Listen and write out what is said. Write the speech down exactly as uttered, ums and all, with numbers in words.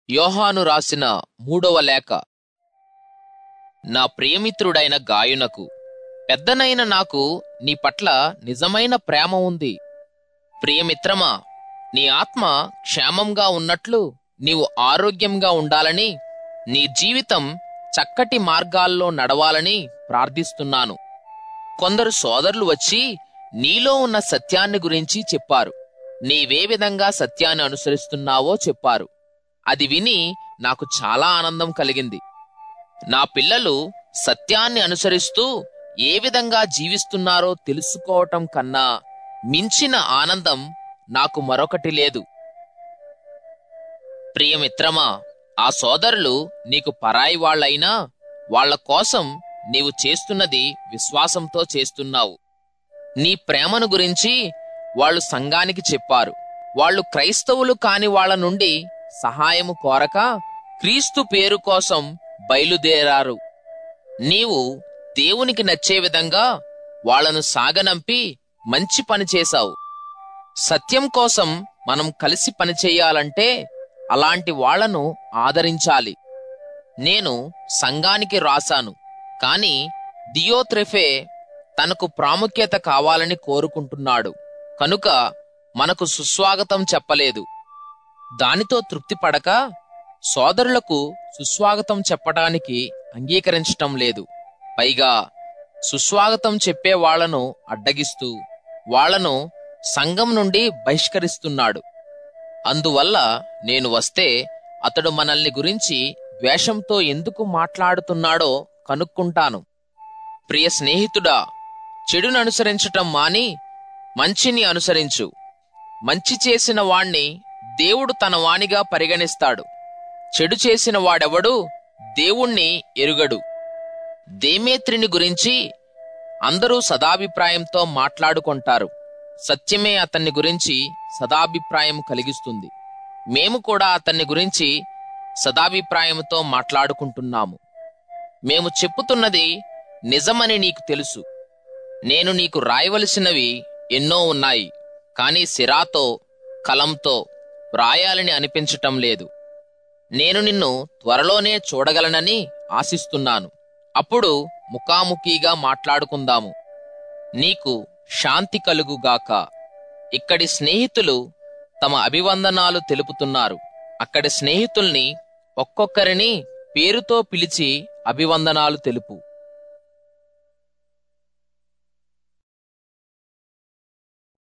యోహాను రాసిన మూడవ లేఖ. నా ప్రియమిత్రుడైన గాయునకు, పెద్దనైన నాకు నీ పట్ల నిజమైన ప్రేమ ఉంది. ప్రియమిత్రమా, నీ ఆత్మ క్షేమంగా ఉన్నట్లు నీవు ఆరోగ్యంగా ఉండాలని, నీ జీవితం చక్కటి మార్గాల్లో నడవాలని ప్రార్థిస్తున్నాను. కొందరు సోదరులు వచ్చి నీలో ఉన్న సత్యాన్ని గురించి చెప్పారు. నీవే విధంగా సత్యాన్ని అనుసరిస్తున్నావో చెప్పారు. అది విని నాకు చాలా ఆనందం కలిగింది. నా పిల్లలు సత్యాన్ని అనుసరిస్తూ ఏ విధంగా జీవిస్తున్నారో తెలుసుకోవటం కన్నా మించిన ఆనందం నాకు మరొకటి లేదు. ప్రియమిత్రమా, ఆ సోదరులు నీకు పరాయి వాళ్లైనా వాళ్ల కోసం నీవు చేస్తున్నది విశ్వాసంతో చేస్తున్నావు. నీ ప్రేమను గురించి వాళ్ళు సంఘానికి చెప్పారు. వాళ్ళు క్రైస్తవులు కాని వాళ్ల నుండి సహాయము కోరక క్రీస్తు పేరు కోసం బయలుదేరారు. నీవు దేవునికి నచ్చే విధంగా వాళ్లను సాగనంపి మంచి పని చేశావు. సత్యం కోసం మనం కలిసి పనిచేయాలంటే అలాంటి వాళ్లను ఆదరించాలి. నేను సంఘానికి రాశాను, కాని దియోత్రెఫే తనకు ప్రాముఖ్యత కావాలని కోరుకుంటున్నాడు కనుక మనకు సుస్వాగతం చెప్పలేదు. దానితో తృప్తిపడక సోదరులకు సుస్వాగతం చెప్పడానికి అంగీకరించటం లేదు. పైగా సుస్వాగతం చెప్పే వాళ్లను అడ్డగిస్తూ వాళ్లను సంఘం నుండి బహిష్కరిస్తున్నాడు. అందువల్ల నేను వస్తే అతడు మనల్ని గురించి ద్వేషంతో ఎందుకు మాట్లాడుతున్నాడో కనుక్కుంటాను. ప్రియ స్నేహితుడా, చెడును అనుసరించటం మాని మంచిని అనుసరించు. మంచి చేసిన వాణ్ణి దేవుడు తన వానిగా పరిగణిస్తాడు. చెడు చేసిన వాడెవడూ దేవుణ్ణి ఎరుగడు. దేమేత్రిని గురించి అందరూ సదాభిప్రాయంతో మాట్లాడుకుంటారు. సత్యమే అతన్ని గురించి సదాభిప్రాయం కలిగిస్తుంది. మేము కూడా అతన్ని గురించి సదాభిప్రాయంతో మాట్లాడుకుంటున్నాము. మేము చెప్పుతున్నది నిజమని నీకు తెలుసు. నేను నీకు రాయవలసినవి ఎన్నో ఉన్నాయి, కాని సిరాతో కలంతో వ్రాయాలని అనిపించటం లేదు. నేను నిన్ను త్వరలోనే చూడగలనని ఆశిస్తున్నాను. అప్పుడు ముఖాముఖిగా మాట్లాడుకుందాము. నీకు శాంతి కలుగుగాక. ఇక్కడి స్నేహితులు తమ అభివందనాలు తెలుపుతున్నారు. అక్కడి స్నేహితుల్ని ఒక్కొక్కరిని పేరుతో పిలిచి అభివందనాలు తెలుపు.